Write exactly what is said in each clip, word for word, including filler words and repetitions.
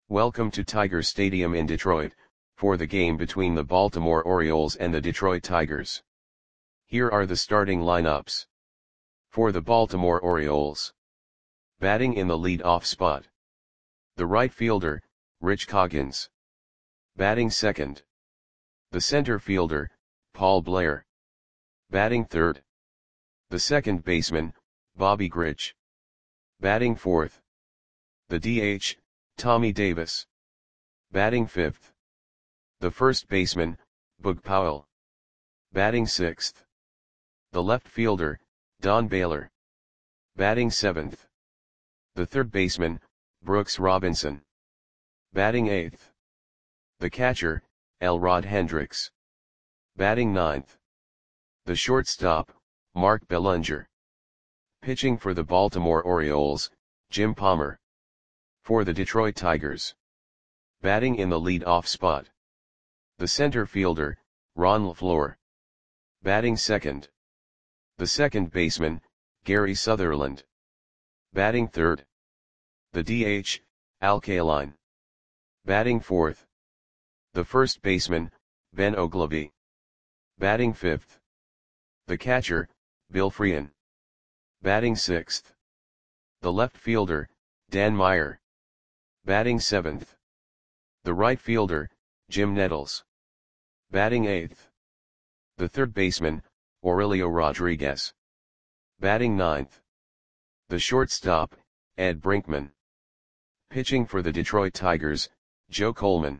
Welcome to Tiger Stadium in Detroit, for the game between the Baltimore Orioles and the Detroit Tigers. Here are the starting lineups. For the Baltimore Orioles. Batting in the lead-off spot. The right fielder, Rich Coggins. Batting second. The center fielder, Paul Blair. Batting third. The second baseman, Bobby Grich. Batting fourth. The D H, Tommy Davis. Batting fifth. The first baseman, Boog Powell. Batting sixth. The left fielder, Don Baylor. Batting seventh. The third baseman, Brooks Robinson. Batting eighth. The catcher, Elrod Hendricks. Batting ninth. The shortstop, Mark Bellinger. Pitching for the Baltimore Orioles, Jim Palmer. For the Detroit Tigers. Batting in the lead-off spot. The center fielder, Ron LeFlore. Batting second. The second baseman, Gary Sutherland. Batting third. The D H, Al Kaline. Batting fourth. The first baseman, Ben Oglivie. Batting fifth. The catcher, Bill Freehan. Batting sixth. The left fielder, Dan Meyer. Batting seventh. The right fielder, Jim Nettles. Batting eighth. The third baseman, Aurelio Rodriguez. Batting ninth. The shortstop, Ed Brinkman. Pitching for the Detroit Tigers, Joe Coleman.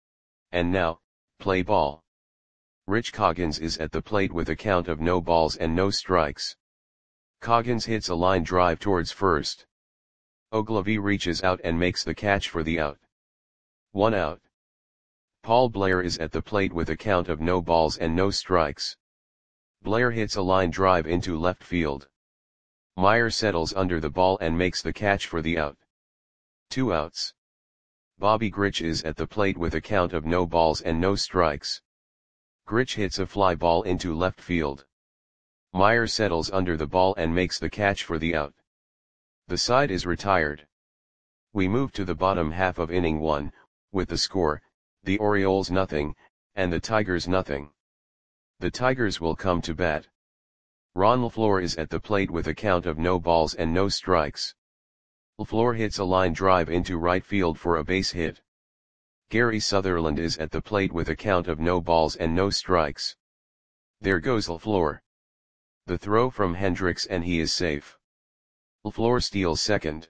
And now, play ball. Rich Coggins is at the plate with a count of no balls and no strikes. Coggins hits a line drive towards first. Oglivie reaches out and makes the catch for the out. One out. Paul Blair is at the plate with a count of no balls and no strikes. Blair hits a line drive into left field. Meyer settles under the ball and makes the catch for the out. Two outs. Bobby Grich is at the plate with a count of no balls and no strikes. Grich hits a fly ball into left field. Meyer settles under the ball and makes the catch for the out. The side is retired. We move to the bottom half of inning one, with the score, the Orioles nothing, and the Tigers nothing. The Tigers will come to bat. Ron LeFlore is at the plate with a count of no balls and no strikes. LeFlore hits a line drive into right field for a base hit. Gary Sutherland is at the plate with a count of no balls and no strikes. There goes LeFlore. The throw from Hendricks and he is safe. LeFlore steals second.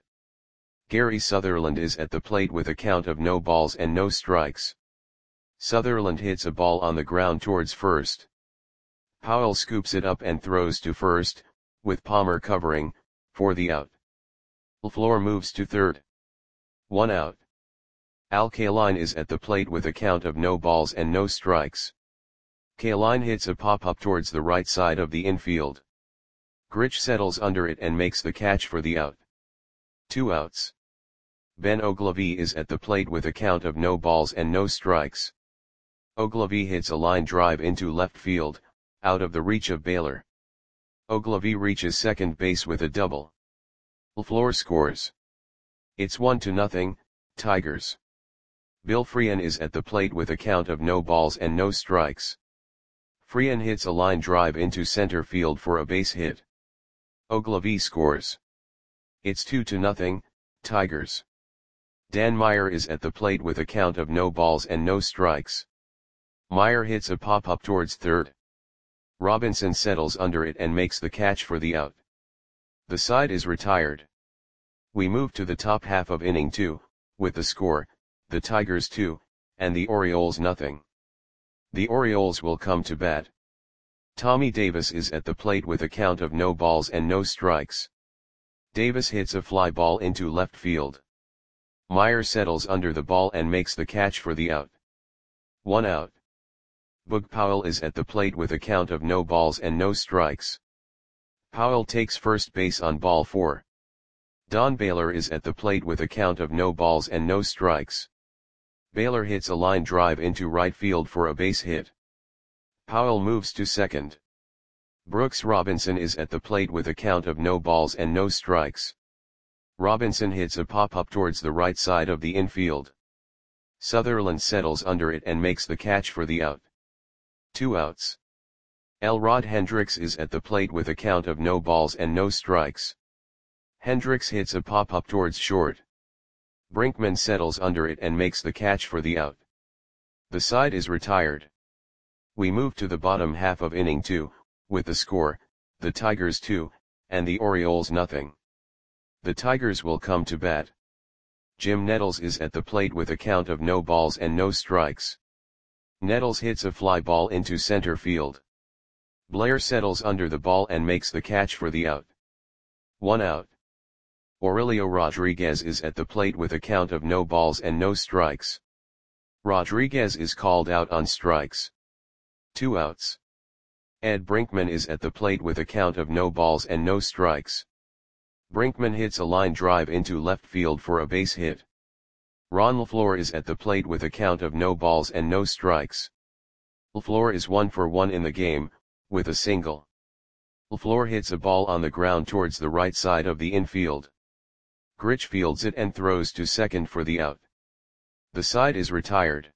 Gary Sutherland is at the plate with a count of no balls and no strikes. Sutherland hits a ball on the ground towards first. Powell scoops it up and throws to first, with Palmer covering, for the out. LeFlore moves to third. One out. Al Kaline is at the plate with a count of no balls and no strikes. Kaline hits a pop-up towards the right side of the infield. Grich settles under it and makes the catch for the out. Two outs. Ben Oglivie is at the plate with a count of no balls and no strikes. Oglivie hits a line drive into left field, out of the reach of Baylor. Oglivie reaches second base with a double. LeFlore scores. It's one to nothing, Tigers. Bill Freehan is at the plate with a count of no balls and no strikes. Freehan hits a line drive into center field for a base hit. Oglivie scores. It's two to nothing, Tigers. Dan Meyer is at the plate with a count of no balls and no strikes. Meyer hits a pop-up towards third. Robinson settles under it and makes the catch for the out. The side is retired. We move to the top half of inning two, with the score, the Tigers two, and the Orioles nothing. The Orioles will come to bat. Tommy Davis is at the plate with a count of no balls and no strikes. Davis hits a fly ball into left field. Meyer settles under the ball and makes the catch for the out. One out. Boog Powell is at the plate with a count of no balls and no strikes. Powell takes first base on ball four. Don Baylor is at the plate with a count of no balls and no strikes. Baylor hits a line drive into right field for a base hit. Powell moves to second. Brooks Robinson is at the plate with a count of no balls and no strikes. Robinson hits a pop-up towards the right side of the infield. Sutherland settles under it and makes the catch for the out. Two outs. Elrod Hendricks is at the plate with a count of no balls and no strikes. Hendricks hits a pop-up towards short. Brinkman settles under it and makes the catch for the out. The side is retired. We move to the bottom half of inning two, with the score, the Tigers two, and the Orioles nothing. The Tigers will come to bat. Jim Nettles is at the plate with a count of no balls and no strikes. Nettles hits a fly ball into center field. Blair settles under the ball and makes the catch for the out. One out. Aurelio Rodriguez is at the plate with a count of no balls and no strikes. Rodriguez is called out on strikes. Two outs. Ed Brinkman is at the plate with a count of no balls and no strikes. Brinkman hits a line drive into left field for a base hit. Ron LaFleur is at the plate with a count of no balls and no strikes. LaFleur is one for one in the game, with a single. LaFleur hits a ball on the ground towards the right side of the infield. Grich fields it and throws to second for the out. The side is retired.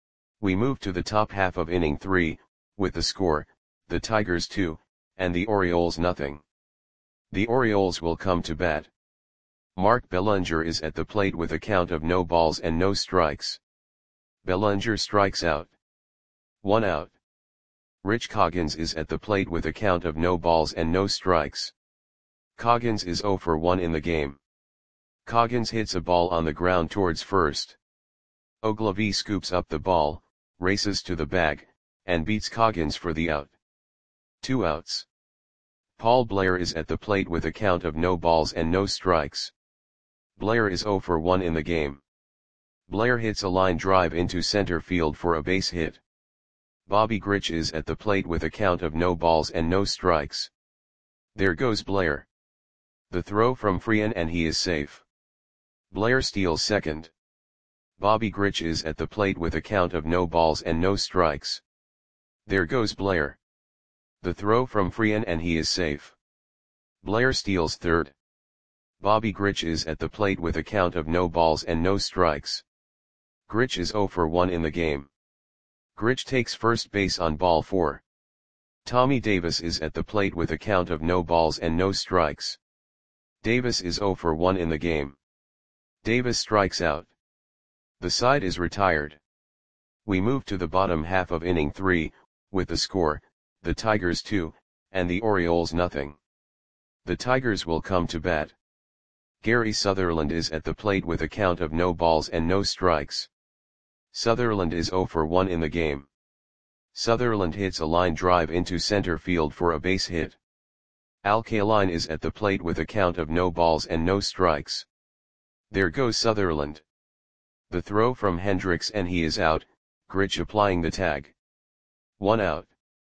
We move to the top half of inning three, with the score, the Tigers two, and the Orioles nothing. The Orioles will come to bat. Mark Bellinger is at the plate with a count of no balls and no strikes. Bellinger strikes out. One out. Rich Coggins is at the plate with a count of no balls and no strikes. Coggins is oh for one in the game. Coggins hits a ball on the ground towards first. Ogilvie scoops up the ball, races to the bag, and beats Coggins for the out. Two outs. Paul Blair is at the plate with a count of no balls and no strikes. Blair is oh for one in the game. Blair hits a line drive into center field for a base hit. Bobby Grich is at the plate with a count of no balls and no strikes. There goes Blair. The throw from Freehan and he is safe. Blair steals second. Bobby Grich is at the plate with a count of no balls and no strikes. There goes Blair. The throw from Freehan and he is safe. Blair steals third. Bobby Grich is at the plate with a count of no balls and no strikes. Grich is oh for one in the game. Grich takes first base on ball four. Tommy Davis is at the plate with a count of no balls and no strikes. Davis is oh for one in the game. Davis strikes out. The side is retired. We move to the bottom half of inning three, with the score, the Tigers two, and the Orioles nothing. The Tigers will come to bat. Gary Sutherland is at the plate with a count of no balls and no strikes. Sutherland is oh for one in the game. Sutherland hits a line drive into center field for a base hit. Al Kaline is at the plate with a count of no balls and no strikes. There goes Sutherland. The throw from Hendricks and he is out, Grich applying the tag. One out.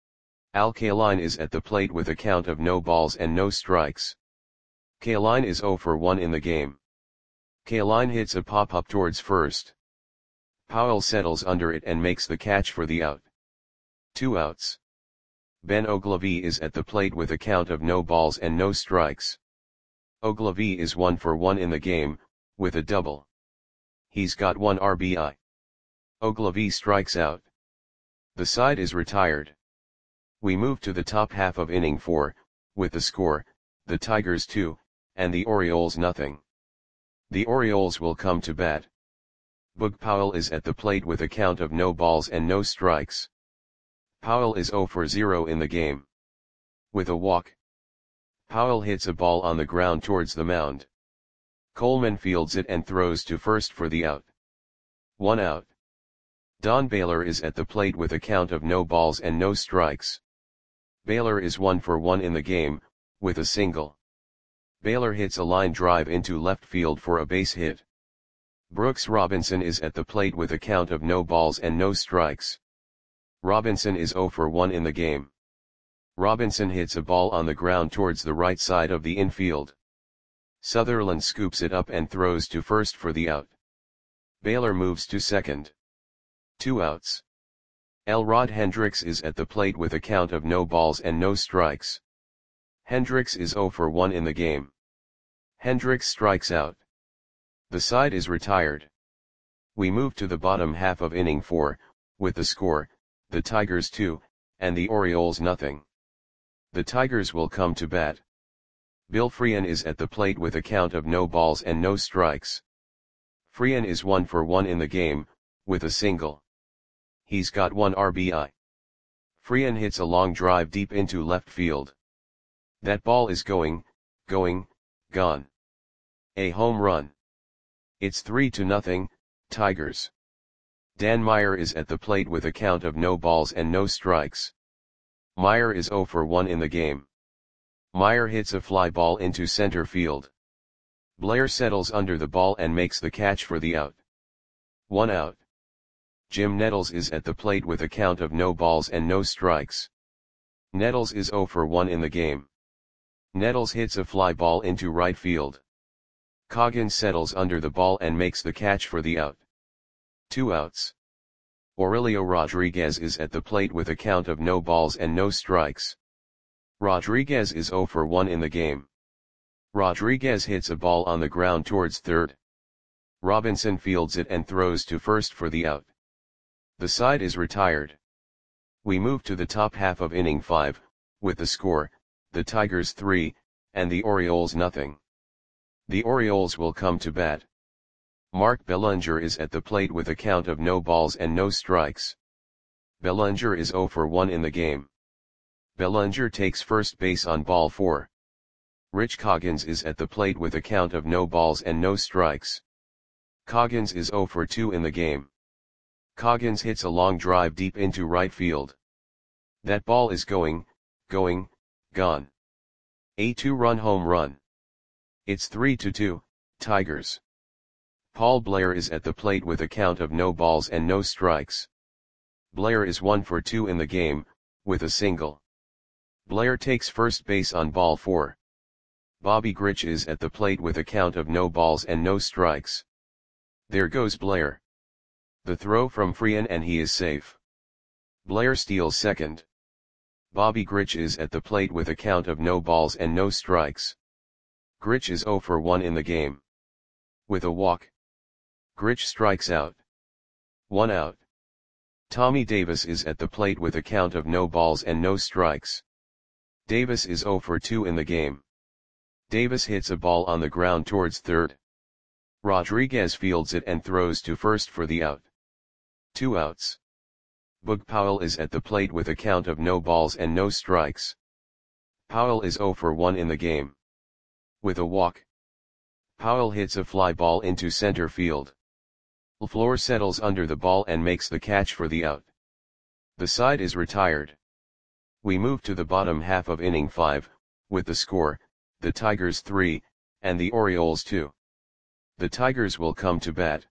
Al Kaline is at the plate with a count of no balls and no strikes. Kaline is oh for one in the game. Kaline hits a pop-up towards first. Powell settles under it and makes the catch for the out. Two outs. Ben Ogilvie is at the plate with a count of no balls and no strikes. Ogilvie is one for one in the game, with a double. He's got one R B I. Ogilvie strikes out. The side is retired. We move to the top half of inning four, with the score, the Tigers two, and the Orioles nothing. The Orioles will come to bat. Boog Powell is at the plate with a count of no balls and no strikes. Powell is oh for zero in the game. With a walk. Powell hits a ball on the ground towards the mound. Coleman fields it and throws to first for the out. One out. Don Baylor is at the plate with a count of no balls and no strikes. Baylor is one for one in the game, with a single. Baylor hits a line drive into left field for a base hit. Brooks Robinson is at the plate with a count of no balls and no strikes. Robinson is oh for one in the game. Robinson hits a ball on the ground towards the right side of the infield. Sutherland scoops it up and throws to first for the out. Baylor moves to second. Two outs. Elrod Hendricks is at the plate with a count of no balls and no strikes. Hendricks is oh for one in the game. Hendricks strikes out. The side is retired. We move to the bottom half of inning four, with the score, the Tigers two, and the Orioles nothing. The Tigers will come to bat. Bill Freehan is at the plate with a count of no balls and no strikes. Freehan is one for one in the game, with a single. He's got one R B I. Freehan hits a long drive deep into left field. That ball is going, going, gone. A home run. It's three to nothing, Tigers. Dan Meyer is at the plate with a count of no balls and no strikes. Meyer is zero for one in the game. Meyer hits a fly ball into center field. Blair settles under the ball and makes the catch for the out. One out. Jim Nettles is at the plate with a count of no balls and no strikes. Nettles is zero for one in the game. Nettles hits a fly ball into right field. Coggins settles under the ball and makes the catch for the out. Two outs. Aurelio Rodriguez is at the plate with a count of no balls and no strikes. Rodriguez is zero for one in the game. Rodriguez hits a ball on the ground towards third. Robinson fields it and throws to first for the out. The side is retired. We move to the top half of inning five, with the score, the Tigers three, and the Orioles nothing. The Orioles will come to bat. Mark Bellinger is at the plate with a count of no balls and no strikes. Bellinger is zero for one in the game. Bellinger takes first base on ball four. Rich Coggins is at the plate with a count of no balls and no strikes. Coggins is zero for two in the game. Coggins hits a long drive deep into right field. That ball is going, going, gone. A two-run home run. It's three to two, Tigers. Paul Blair is at the plate with a count of no balls and no strikes. Blair is one for two in the game, with a single. Blair takes first base on ball four. Bobby Grich is at the plate with a count of no balls and no strikes. There goes Blair. The throw from Freehan and he is safe. Blair steals second. Bobby Grich is at the plate with a count of no balls and no strikes. Grich is zero for one in the game. With a walk. Grich strikes out. One out. Tommy Davis is at the plate with a count of no balls and no strikes. Davis is zero for two in the game. Davis hits a ball on the ground towards third. Rodriguez fields it and throws to first for the out. Two outs. Boog Powell is at the plate with a count of no balls and no strikes. Powell is zero for one in the game. With a walk. Powell hits a fly ball into center field. LaFleur settles under the ball and makes the catch for the out. The side is retired. We move to the bottom half of inning five, with the score, the Tigers three, and the Orioles two. The Tigers will come to bat.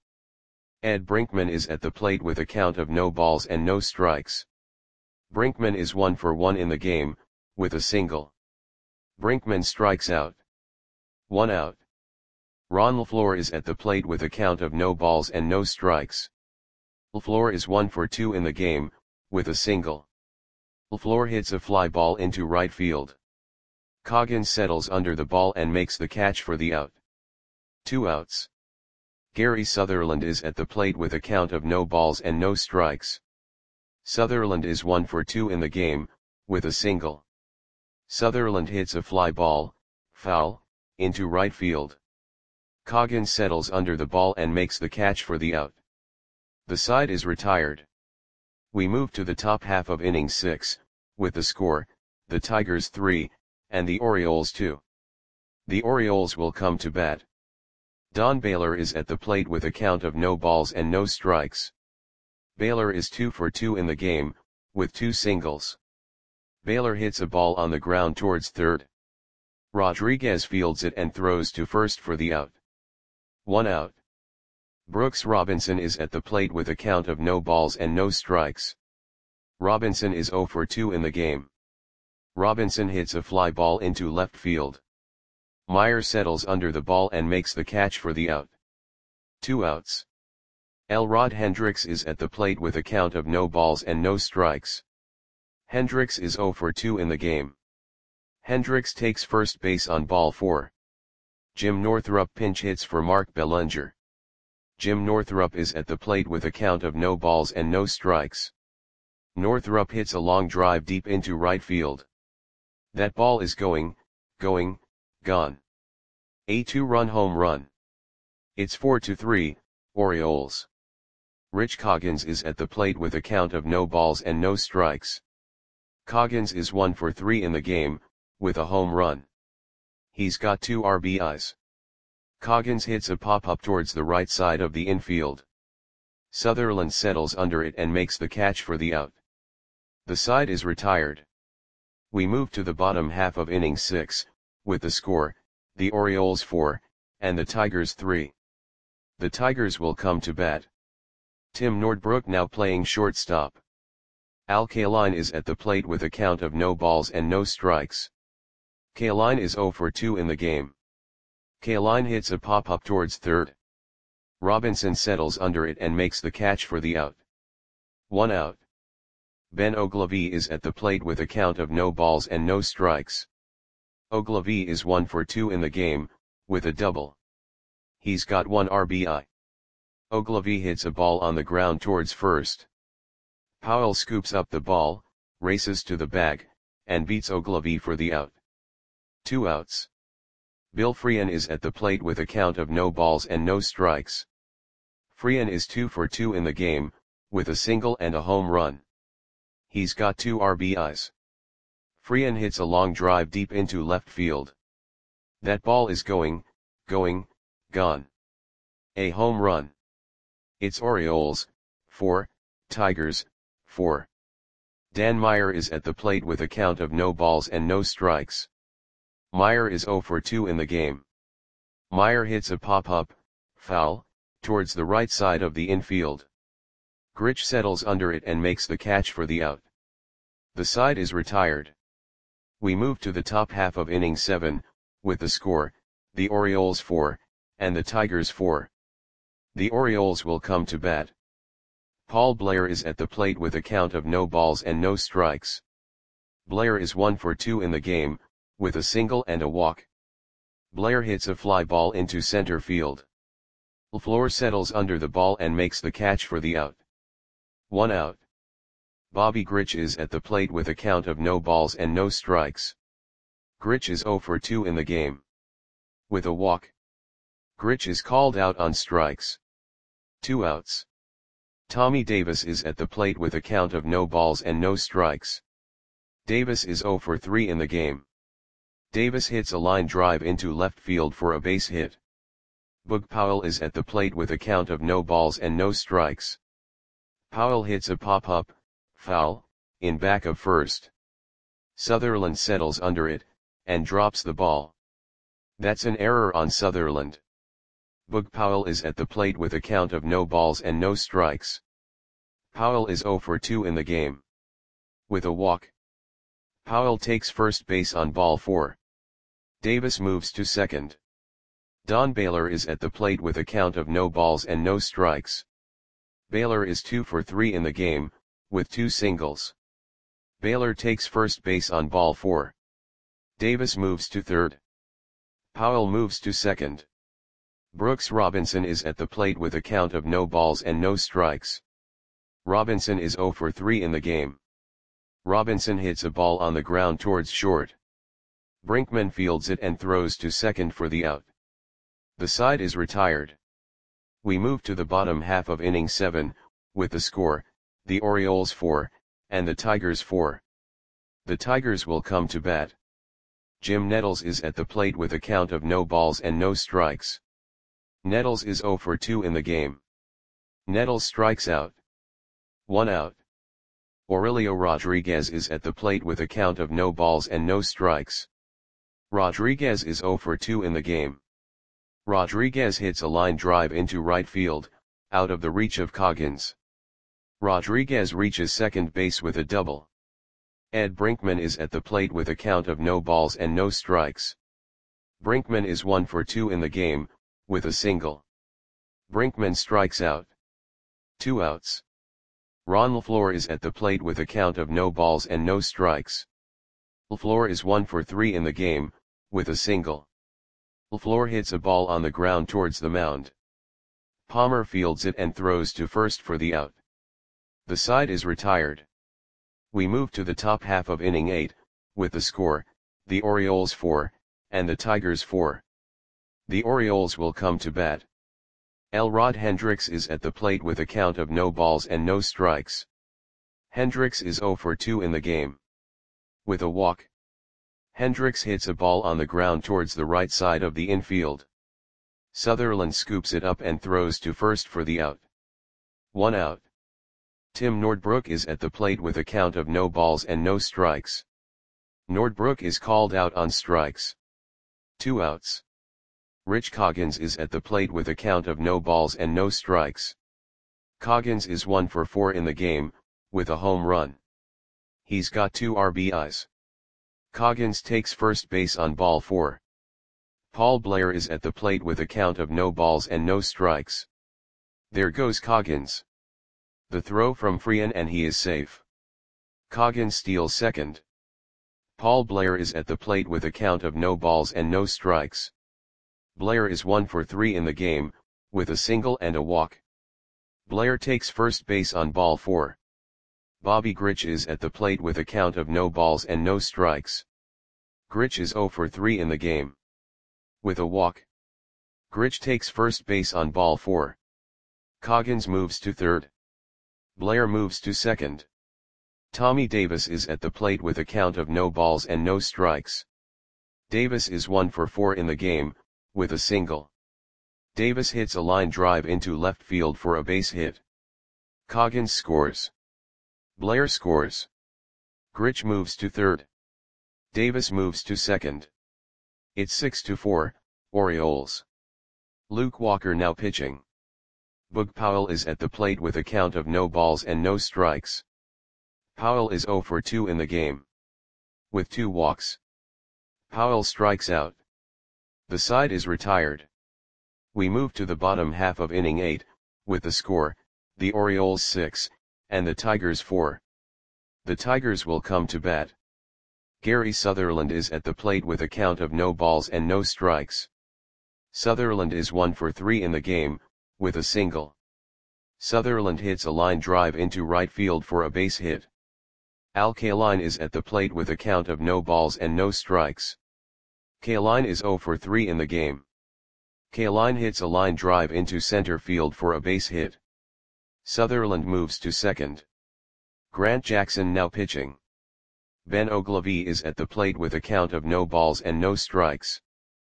Ed Brinkman is at the plate with a count of no balls and no strikes. Brinkman is one for one in the game, with a single. Brinkman strikes out. One out. Ron LaFleur is at the plate with a count of no balls and no strikes. LaFleur is one for two in the game, with a single. LaFleur hits a fly ball into right field. Coggins settles under the ball and makes the catch for the out. Two outs. Gary Sutherland is at the plate with a count of no balls and no strikes. Sutherland is one for two in the game, with a single. Sutherland hits a fly ball, foul, into right field. Coggins settles under the ball and makes the catch for the out. The side is retired. We move to the top half of inning six, with the score, the Tigers three, and the Orioles two. The Orioles will come to bat. Don Baylor is at the plate with a count of no balls and no strikes. Baylor is two for two in the game, with two singles. Baylor hits a ball on the ground towards third. Rodriguez fields it and throws to first for the out. One out. Brooks Robinson is at the plate with a count of no balls and no strikes. Robinson is zero for two in the game. Robinson hits a fly ball into left field. Meyer settles under the ball and makes the catch for the out. Two outs. Elrod Hendricks is at the plate with a count of no balls and no strikes. Hendricks is zero for two in the game. Hendricks takes first base on ball four. Jim Northrup pinch hits for Mark Bellinger. Jim Northrup is at the plate with a count of no balls and no strikes. Northrup hits a long drive deep into right field. That ball is going, going, gone. A two-run home run. It's four to three, Orioles. Rich Coggins is at the plate with a count of no balls and no strikes. Coggins is one for three in the game, with a home run. He's got two R B Is. Coggins hits a pop-up towards the right side of the infield. Sutherland settles under it and makes the catch for the out. The side is retired. We move to the bottom half of inning six, with the score, the Orioles four, and the Tigers three. The Tigers will come to bat. Tim Nordbrook now playing shortstop. Al Kaline is at the plate with a count of no balls and no strikes. Kaline is zero for two in the game. Kaline hits a pop-up towards third. Robinson settles under it and makes the catch for the out. One out. Ben Oglivie is at the plate with a count of no balls and no strikes. Oglivie is one for two in the game, with a double. He's got one R B I. Oglivie hits a ball on the ground towards first. Powell scoops up the ball, races to the bag, and beats Oglivie for the out. Two outs. Bill Freehan is at the plate with a count of no balls and no strikes. Freehan is two for two in the game, with a single and a home run. He's got two R B Is. Freehan hits a long drive deep into left field. That ball is going, going, gone. A home run. It's Orioles, four, Tigers, four. Dan Meyer is at the plate with a count of no balls and no strikes. Meyer is zero for two in the game. Meyer hits a pop-up, foul, towards the right side of the infield. Grich settles under it and makes the catch for the out. The side is retired. We move to the top half of inning seven, with the score, the Orioles four, and the Tigers four. The Orioles will come to bat. Paul Blair is at the plate with a count of no balls and no strikes. Blair is one for two in the game, with a single and a walk. Blair hits a fly ball into center field. LaFleur settles under the ball and makes the catch for the out. One out. Bobby Grich is at the plate with a count of no balls and no strikes. Grich is zero for two in the game. With a walk. Grich is called out on strikes. Two outs. Tommy Davis is at the plate with a count of no balls and no strikes. Davis is zero for three in the game. Davis hits a line drive into left field for a base hit. Boog Powell is at the plate with a count of no balls and no strikes. Powell hits a pop-up, foul, in back of first. Sutherland settles under it, and drops the ball. That's an error on Sutherland. Boog Powell is at the plate with a count of no balls and no strikes. Powell is zero for two in the game. With a walk. Powell takes first base on ball four. Davis moves to second. Don Baylor is at the plate with a count of no balls and no strikes. Baylor is two for three in the game, with two singles. Baylor takes first base on ball four. Davis moves to third. Powell moves to second. Brooks Robinson is at the plate with a count of no balls and no strikes. Robinson is zero for three in the game. Robinson hits a ball on the ground towards short. Brinkman fields it and throws to second for the out. The side is retired. We move to the bottom half of inning seven, with the score, the Orioles four, and the Tigers four. The Tigers will come to bat. Jim Nettles is at the plate with a count of no balls and no strikes. Nettles is zero for two in the game. Nettles strikes out. One out. Aurelio Rodriguez is at the plate with a count of no balls and no strikes. Rodriguez is zero for two in the game. Rodriguez hits a line drive into right field, out of the reach of Coggins. Rodriguez reaches second base with a double. Ed Brinkman is at the plate with a count of no balls and no strikes. Brinkman is one for two in the game, with a single. Brinkman strikes out. Two outs. Ron LaFleur is at the plate with a count of no balls and no strikes. LaFleur is one for three in the game, with a single. LaFleur hits a ball on the ground towards the mound. Palmer fields it and throws to first for the out. The side is retired. We move to the top half of inning eight, with the score, the Orioles four, and the Tigers four. The Orioles will come to bat. Elrod Hendricks is at the plate with a count of no balls and no strikes. Hendricks is oh for two in the game. With a walk, Hendricks hits a ball on the ground towards the right side of the infield. Sutherland scoops it up and throws to first for the out. One out. Tim Nordbrook is at the plate with a count of no balls and no strikes. Nordbrook is called out on strikes. Two outs. Rich Coggins is at the plate with a count of no balls and no strikes. Coggins is one for four in the game, with a home run. He's got two R B Is. Coggins takes first base on ball four. Paul Blair is at the plate with a count of no balls and no strikes. There goes Coggins. The throw from Freehan and he is safe. Coggins steals second. Paul Blair is at the plate with a count of no balls and no strikes. Blair is one for three in the game, with a single and a walk. Blair takes first base on ball four. Bobby Grich is at the plate with a count of no balls and no strikes. Grich is oh for three in the game. With a walk, Grich takes first base on ball four. Coggins moves to third. Blair moves to second. Tommy Davis is at the plate with a count of no balls and no strikes. Davis is one for four in the game, with a single. Davis hits a line drive into left field for a base hit. Coggins scores. Blair scores. Grich moves to third. Davis moves to second. It's six to four, Orioles. Luke Walker now pitching. Boog Powell is at the plate with a count of no balls and no strikes. Powell is oh for two in the game. With two walks, Powell strikes out. The side is retired. We move to the bottom half of inning eight, with the score, the Orioles six, and the Tigers four. The Tigers will come to bat. Gary Sutherland is at the plate with a count of no balls and no strikes. Sutherland is one for three in the game, with a single. Sutherland hits a line drive into right field for a base hit. Al Kaline is at the plate with a count of no balls and no strikes. Kaline is oh for three in the game. Kaline hits a line drive into center field for a base hit. Sutherland moves to second. Grant Jackson now pitching. Ben Ogilvie is at the plate with a count of no balls and no strikes.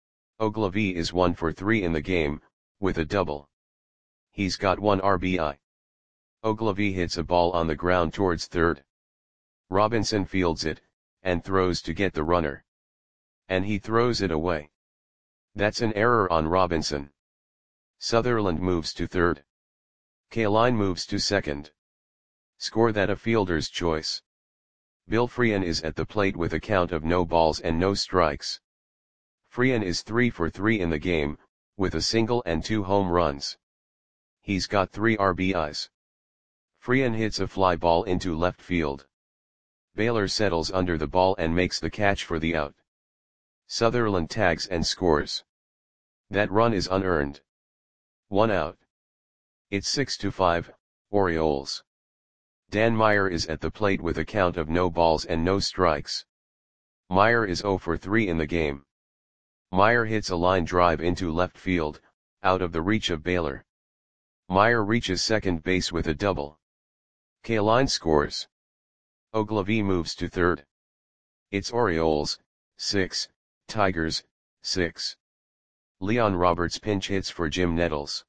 Ogilvie is one for three in the game, with a double. He's got one R B I. Ogilvie hits a ball on the ground towards third. Robinson fields it, and throws to get the runner. And he throws it away. That's an error on Robinson. Sutherland moves to third. Kaline moves to second. Score that a fielder's choice. Bill Freehan is at the plate with a count of no balls and no strikes. Freehan is three for three in the game, with a single and two home runs. He's got three R B Is. Freehan hits a fly ball into left field. Baylor settles under the ball and makes the catch for the out. Sutherland tags and scores. That run is unearned. One out. It's six to five, Orioles. Dan Meyer is at the plate with a count of no balls and no strikes. Meyer is oh for three in the game. Meyer hits a line drive into left field, out of the reach of Baylor. Meyer reaches second base with a double. Kaline scores. Ogilvie moves to third. It's Orioles, six, Tigers, six. Leon Roberts pinch hits for Jim Nettles.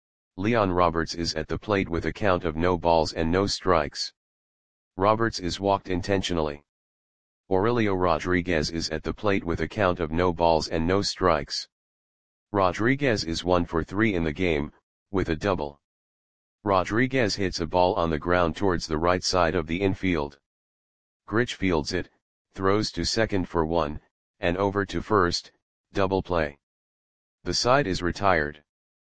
Leon Roberts is at the plate with a count of no balls and no strikes. Roberts is walked intentionally. Aurelio Rodriguez is at the plate with a count of no balls and no strikes. Rodriguez is one for three in the game, with a double. Rodriguez hits a ball on the ground towards the right side of the infield. Grich fields it, throws to second for one, and over to first, double play. The side is retired.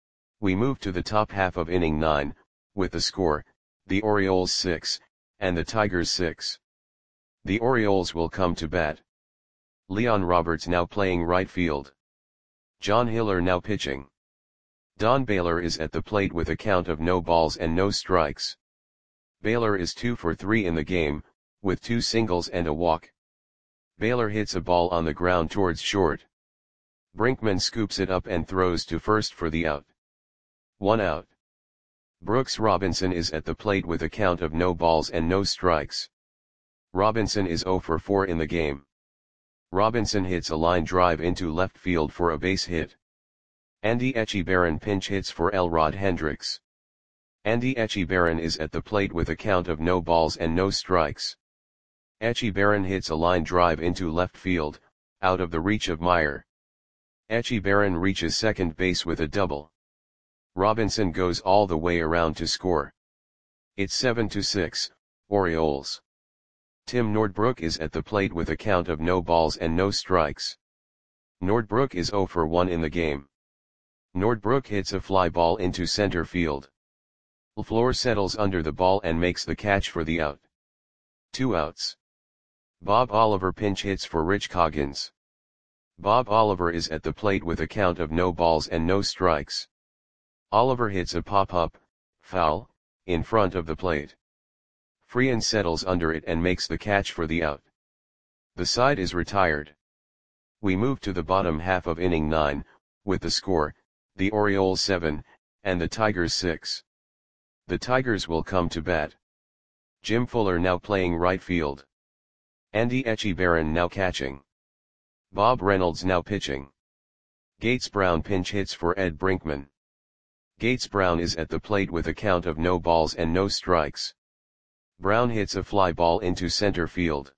We move to the top half of inning nine, with the score, the Orioles six, and the Tigers six. The Orioles will come to bat. Leon Roberts now playing right field. John Hiller now pitching. Don Baylor is at the plate with a count of no balls and no strikes. Baylor is two for three in the game, with two singles and a walk. Baylor hits a ball on the ground towards short. Brinkman scoops it up and throws to first for the out. One out. Brooks Robinson is at the plate with a count of no balls and no strikes. Robinson is zero for four in the game. Robinson hits a line drive into left field for a base hit. Andy Etchebarren pinch hits for Elrod Hendricks. Andy Etchebarren is at the plate with a count of no balls and no strikes. Etchebarren hits a line drive into left field, out of the reach of Meyer. Etchebarren reaches second base with a double. Robinson goes all the way around to score. It's seven to six, Orioles. Tim Nordbrook is at the plate with a count of no balls and no strikes. Nordbrook is zero for one in the game. Nordbrook hits a fly ball into center field. LaFleur settles under the ball and makes the catch for the out. Two outs. Bob Oliver pinch hits for Rich Coggins. Bob Oliver is at the plate with a count of no balls and no strikes. Oliver hits a pop-up, foul, in front of the plate. Freehan settles under it and makes the catch for the out. The side is retired. We move to the bottom half of inning nine, with the score, the Orioles seven, and the Tigers six. The Tigers will come to bat. Jim Fuller now playing right field. Andy Etchebarren now catching. Bob Reynolds now pitching. Gates Brown pinch hits for Ed Brinkman. Gates Brown is at the plate with a count of no balls and no strikes. Brown hits a fly ball into center field.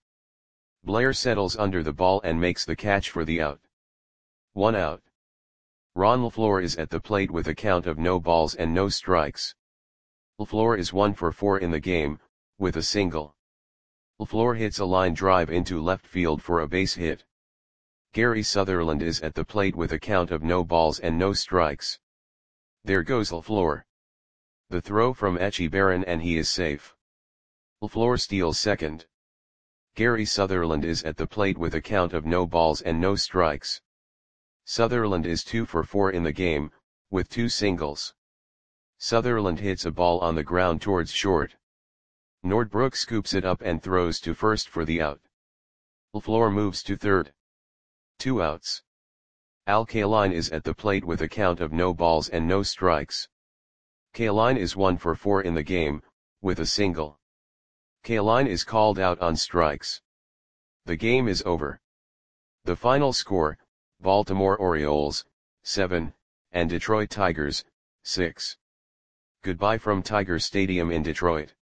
Blair settles under the ball and makes the catch for the out. One out. Ron LaFleur is at the plate with a count of no balls and no strikes. LaFleur is one for four in the game, with a single. LaFleur hits a line drive into left field for a base hit. Gary Sutherland is at the plate with a count of no balls and no strikes. There goes LaFleur. The throw from Etchebarren and he is safe. LaFleur steals second. Gary Sutherland is at the plate with a count of no balls and no strikes. Sutherland is two for four in the game, with two singles. Sutherland hits a ball on the ground towards short. Nordbrook scoops it up and throws to first for the out. LaFleur moves to third. Two outs. Al Kaline is at the plate with a count of no balls and no strikes. Kaline is one for four in the game, with a single. Kaline is called out on strikes. The game is over. The final score, Baltimore Orioles, seven, and Detroit Tigers, six. Goodbye from Tiger Stadium in Detroit.